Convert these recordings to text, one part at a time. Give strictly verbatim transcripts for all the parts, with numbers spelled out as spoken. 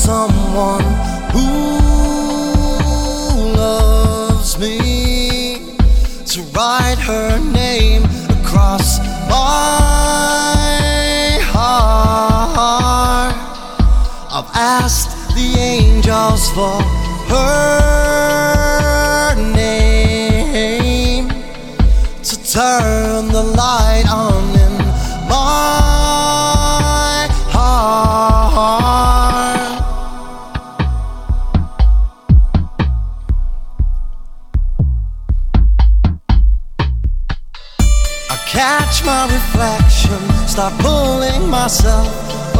someone who loves me to write her name across my heart. I've asked the angels for her name to turn the light on in my heart. I catch my reflection, start pulling myself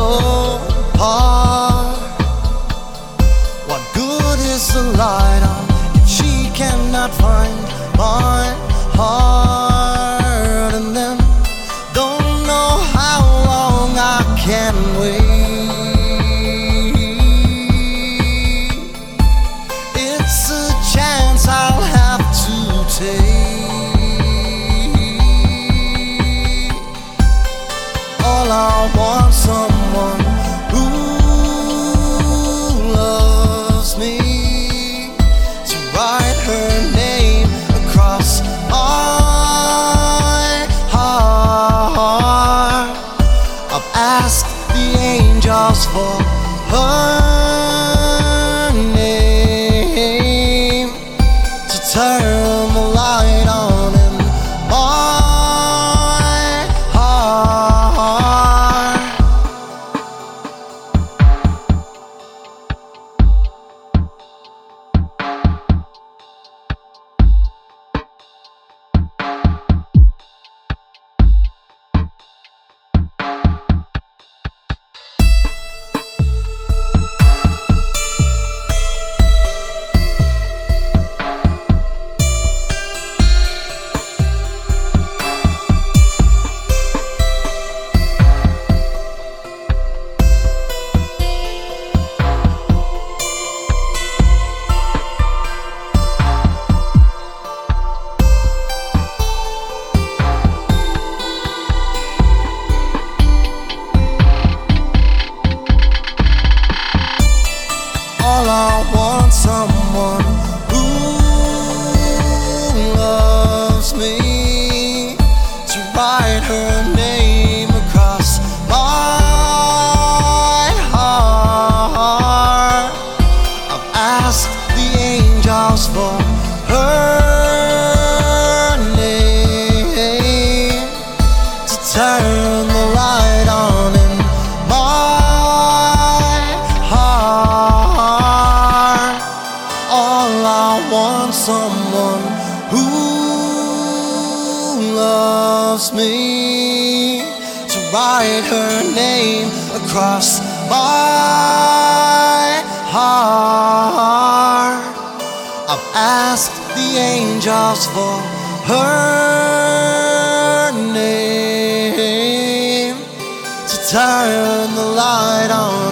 apart. What good is the light on if she cannot find my heart? And then don't know how long I can wait. It's a chance I'll have to take. All I want, someone who loves me to write her name across my heart. I've asked the angels for her name to turn the light on in my heart. All I want, someone who loves me to write her name across my heart. I've asked the angels for her name to turn the light on in my heart. All I want, someone who loves me to write her name across my heart. I've asked the angels for her name to turn the light on